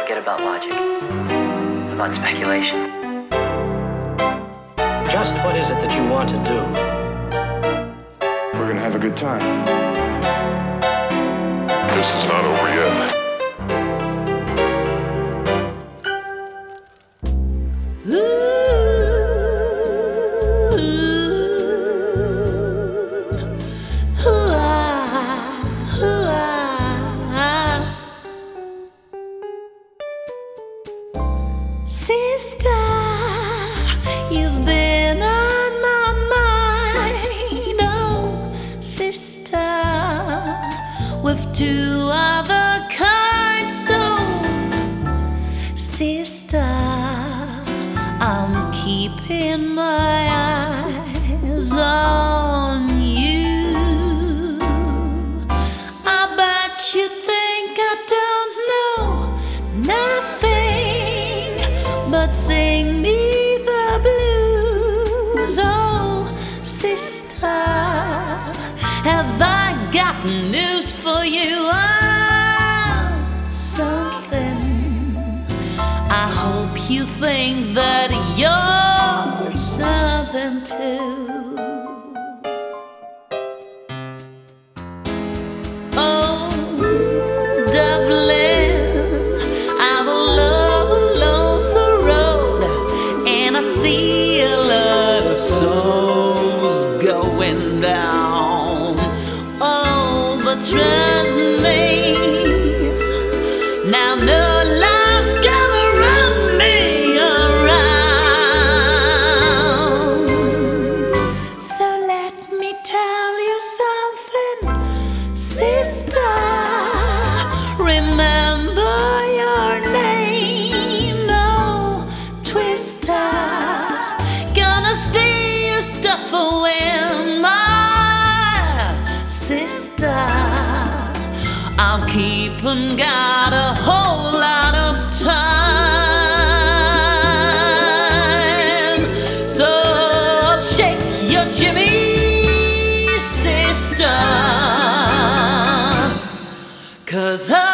forget about logic, about speculation. Just what is it that you want to do? We're gonna have a good time. This is not over yet. Sister, you've been on my mind. Oh, sister, with two other kinds. So, sister, I'm keeping my eyes on you. I bet you think I don't know nothing but sing me the blues. Oh, sister, have I got news for you? Oh, something. I hope you think that you're something too. Oh, Dublin, I'm alone. I see a lot of souls going down. Oh, but trust me, now no love's gonna run me around. So let me tell you something, sister. Remember your name, no twister. Steal your stuff away, my sister. I'm keeping got a whole lot of time. So shake your Jimmy, sister, 'cause